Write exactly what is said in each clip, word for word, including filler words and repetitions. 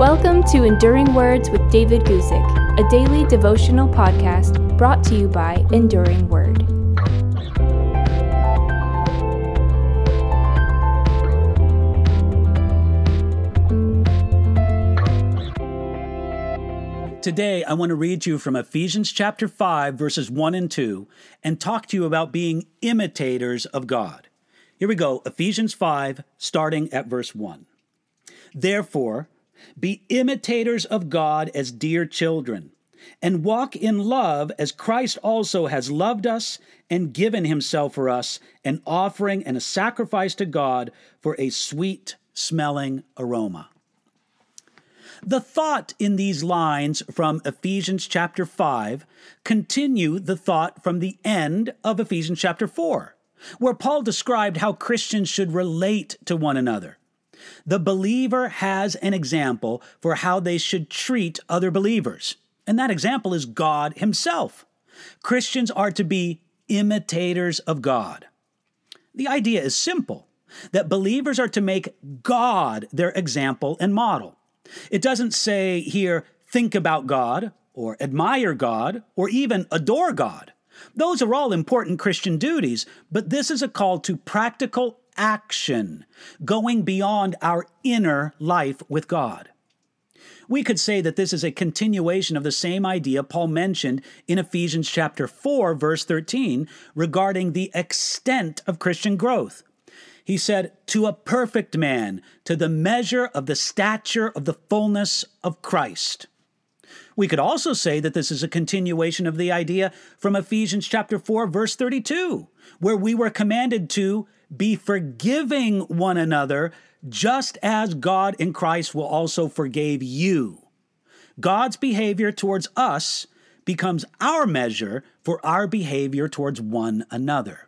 Welcome to Enduring Words with David Guzik, a daily devotional podcast brought to you by Enduring Word. Today, I want to read to you from Ephesians chapter five, verses one and two, and talk to you about being imitators of God. Here we go, Ephesians five, starting at verse one. Therefore, be imitators of God as dear children, and walk in love as Christ also has loved us and given himself for us, an offering and a sacrifice to God for a sweet-smelling aroma. The thought in these lines from Ephesians chapter five continue the thought from the end of Ephesians chapter four, where Paul described how Christians should relate to one another. The believer has an example for how they should treat other believers, and that example is God himself. Christians are to be imitators of God. The idea is simple, that believers are to make God their example and model. It doesn't say here, think about God, or admire God, or even adore God. Those are all important Christian duties, but this is a call to practical action, going beyond our inner life with God. We could say that this is a continuation of the same idea Paul mentioned in Ephesians chapter four, verse thirteen, regarding the extent of Christian growth. He said, to a perfect man, to the measure of the stature of the fullness of Christ. We could also say that this is a continuation of the idea from Ephesians chapter four, verse thirty-two, where we were commanded to be forgiving one another, just as God in Christ will also forgave you. God's behavior towards us becomes our measure for our behavior towards one another.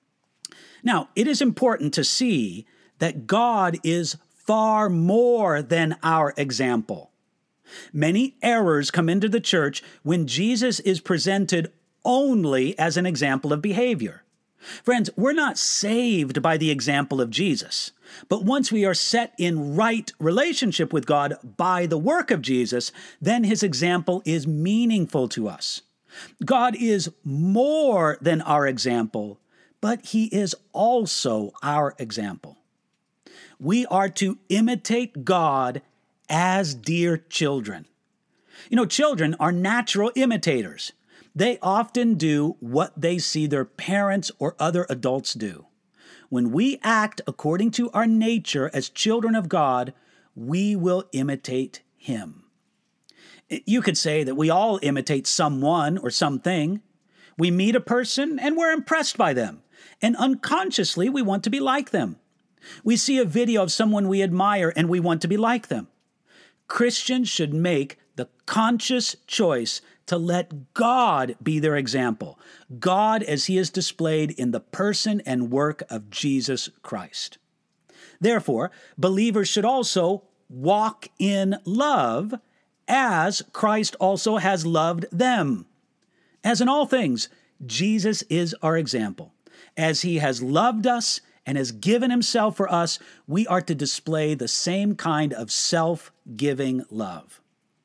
Now, it is important to see that God is far more than our example. Many errors come into the church when Jesus is presented only as an example of behavior. Friends, we're not saved by the example of Jesus, but once we are set in right relationship with God by the work of Jesus, then his example is meaningful to us. God is more than our example, but he is also our example. We are to imitate God as dear children. You know, children are natural imitators. They often do what they see their parents or other adults do. When we act according to our nature as children of God, we will imitate him. You could say that we all imitate someone or something. We meet a person and we're impressed by them, and unconsciously we want to be like them. We see a video of someone we admire and we want to be like them. Christians should make the conscious choice to let God be their example, God as he is displayed in the person and work of Jesus Christ. Therefore, believers should also walk in love as Christ also has loved them. As in all things, Jesus is our example. As he has loved us and has given himself for us, we are to display the same kind of self-giving love.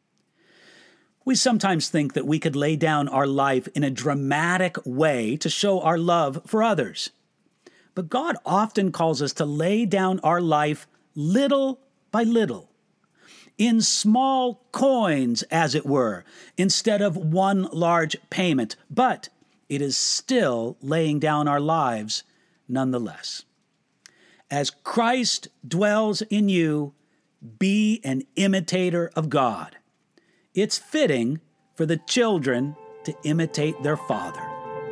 We sometimes think that we could lay down our life in a dramatic way to show our love for others. But God often calls us to lay down our life little by little, in small coins, as it were, instead of one large payment. But it is still laying down our lives nonetheless. As Christ dwells in you, be an imitator of God. It's fitting for the children to imitate their father.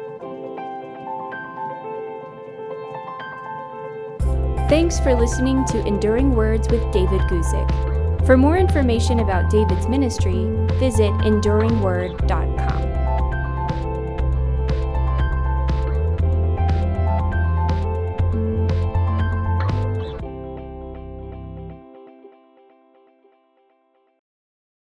Thanks for listening to Enduring Words with David Guzik. For more information about David's ministry, visit enduring word dot com.